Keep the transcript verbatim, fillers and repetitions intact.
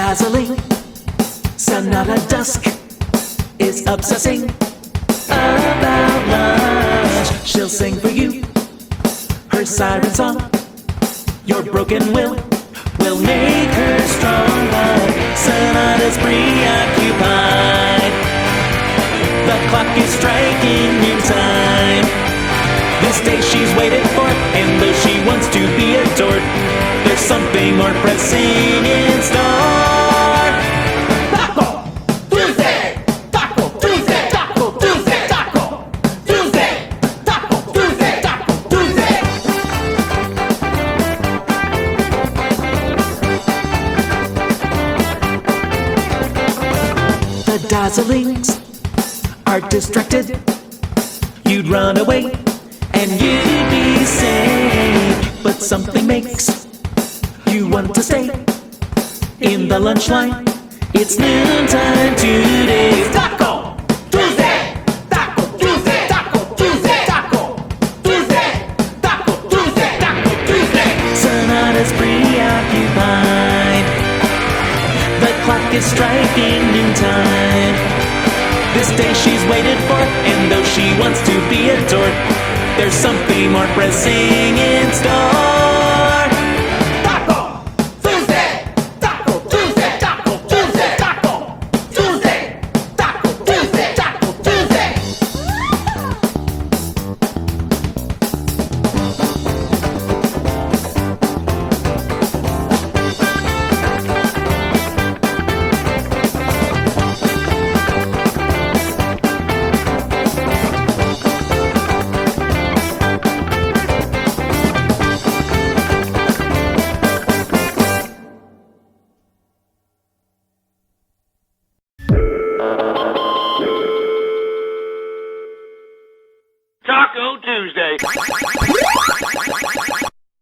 dazzling Sonata Dusk is obsessing about love. She'll sing for you her siren song. Your broken will will make her strong, but Sonata's preoccupied. The clock is striking in time. This day she's waited for, and though she wants to be adored, there's something more pressing in store. Taco Tuesday! Taco Tuesday! Taco Tuesday! Taco Tuesday! Taco Tuesday! Taco Tuesday! The dazzlings are distracted. You'd run away and you'd be safe, but something makes you want to stay in the lunch line. It's noontime today. Taco Tuesday! Taco Tuesday! Taco Tuesday! Taco Tuesday! Taco Tuesday! Taco Tuesday! Sonata's preoccupied. The clock is striking noontime. This day she's waited for, and though she wants to be adored, there's something more pressing in store. Taco Tuesday! Taco Tuesday! Taco Tuesday! Taco Tuesday! Taco Tuesday! Taco Tuesday! Taco Tuesday.